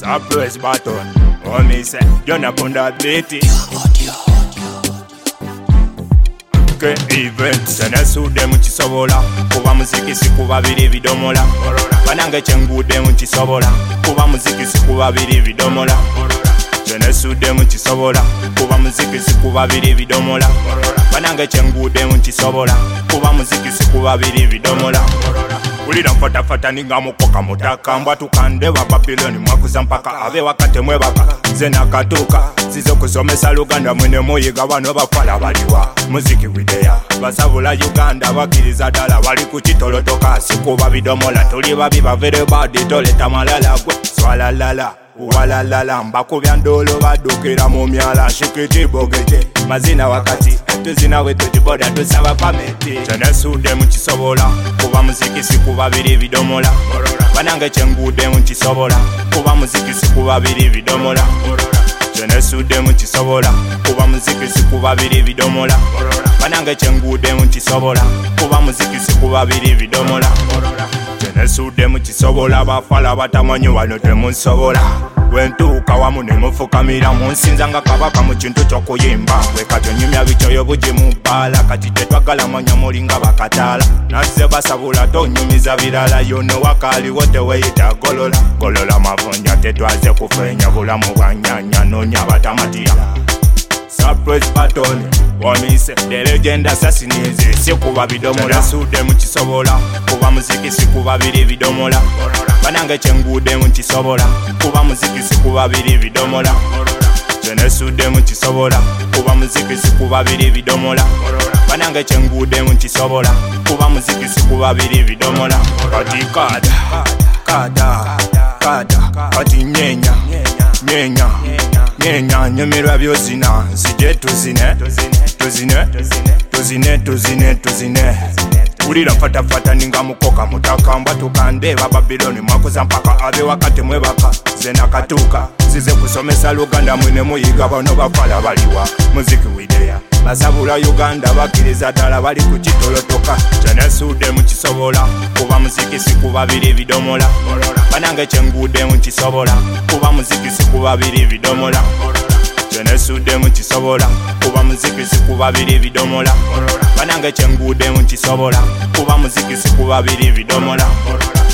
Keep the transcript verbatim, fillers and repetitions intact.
press button. Oh me say, you not on that beat. Okay, event. Sena sude muchisobola. Kuba muziki sikuba biri vidomola. Banange chengude muchisobola. Kuba muziki sikuba biri vidomola. Sena sude muchisobola. Kuba muziki sikuba biri vidomola. Banange chengude muchisobola. Kuba muziki sikuba biri vidomola. Ulira mfata fata ninga mukoka mutaka mbwa tukande wa Babiloni mwakuza mpaka abe wakate mwebaka zena katuka zizo kusomesa Luganda mwene muyiga wano bafala baliwa muziki widea basabula Uganda bakiriza dala wali kuchitolotoka sikuba bidomola tuli babi bavere badi toleta malala gwe swala lala wala lala mbakubya ndolo badukira mu myala shikiti bogeje mazina wakati tuzina wetu jiboda tusaba pameti Sena sude muchisobola kuba muziki sikuba biri vidomola banange chengude muchisobola kuba muziki sikuba biri vidomola Sena sude muchisobola kuba muziki sikuba biri vidomola banange chengude muchisobola kuba muziki sikuba biri vidomola Sena sude muchisobola bafala batamanyi wano temunsobola wentuuka wamu ne mufukamira munsinza nga kabaka mu kintu ky'okuyimba wekatonyumya bicoyo bugi mu bbaala kati tetwagala manya mulinga bakataala nazze basabula tonyumiza birala yono wakaaliwo teweyita golola golola mavunja tetwaze kufeenya bulamu bwanyanya noonya batamatiya surprise button wamise the legend assassinize sikuba bidomola sude muchisobola kuba muziki sikuba biri vidomola banange chengude muchisobola kuba muziki sikuba biri vidomola Sena sude muchisobola kuba muziki sikuba biri vidomola banange chengude muchisobola kuba muziki sikuba biri vidomola kati kada kada kada kati nyenya nyenya nyenya nyemerwa byozina nzije tuzine tuzine tuzine tuzine tuzine ulira fata fata ninga mukoka mutaka mbwa tukande ba Babiloni mwakuza mpaka abe wakate mwebaka zena katuka zize kusomesa Luganda mwene muyiga bano bafala baliwa muziki widea basabula Uganda bakiriza dala bali kuchitolotoka Sena sude muchisobola kuba muziki sikuba biri vidomola banange chengude muchisobola kuba muziki sikuba biri vidomola Sena sude muchisobola kuba muziki sikuba biri vidomola banange chengude muchisobola kuba muziki sikuba biri vidomola